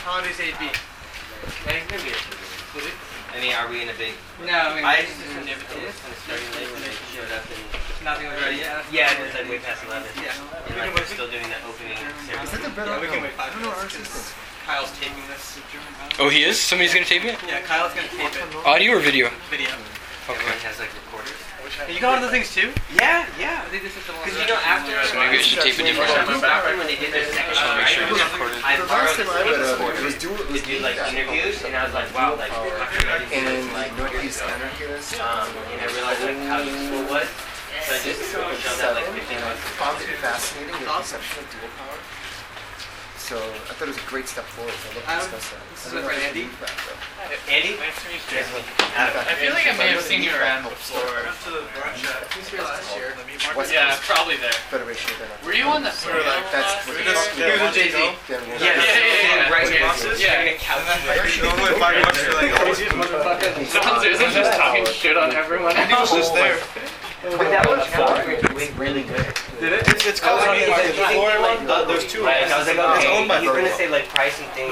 Holidays AB. Yeah, he's gonna be a I mean, are we in a big... No, I mean... I just assumed everything was kind of starting late when they showed up and... Nothing was ready yet? Yeah, it was like way past 11. Yeah. And like we're still doing the opening ceremony. Is that the better? Yeah, we can wait 5 I don't know our minutes. system. Kyle's taping this. Oh, he is? Somebody's gonna tape it? Yeah, Kyle's gonna tape it. Audio or video? Video. Everyone has like recorders. Hey, you got one of the things too? Yeah, yeah. I think this is the one. Because you know after... So maybe I should tape a different one. When they did their second show, Make sure it's recorded. I The borrowed last time I the went it was to do like interviews, and I was like, wow, like, and like Northeast Anarchist. and I realized like how useful it was. So I just showed that like 15 months. Found it fascinating the conception of dual power. So I thought it was a great step forward. So I'd love to discuss that. This is my friend Andy. Andy? Nice to meet you. Yes, Adam. I feel like I may have seen you around before. Went to the brunch at... He was here last year. West Yeah, Coast probably there. Federation of Anarchists. Were you on the panel That's last what week? He was with Jay-Z. Then we'll Yeah. Right Wait, here. bosses? Yeah. In a couch. Sounds isn't just talking shit on everyone. He was just there. But that was really good. Did it? It's called... There's two. I was like, okay, he's gonna say like pricing things.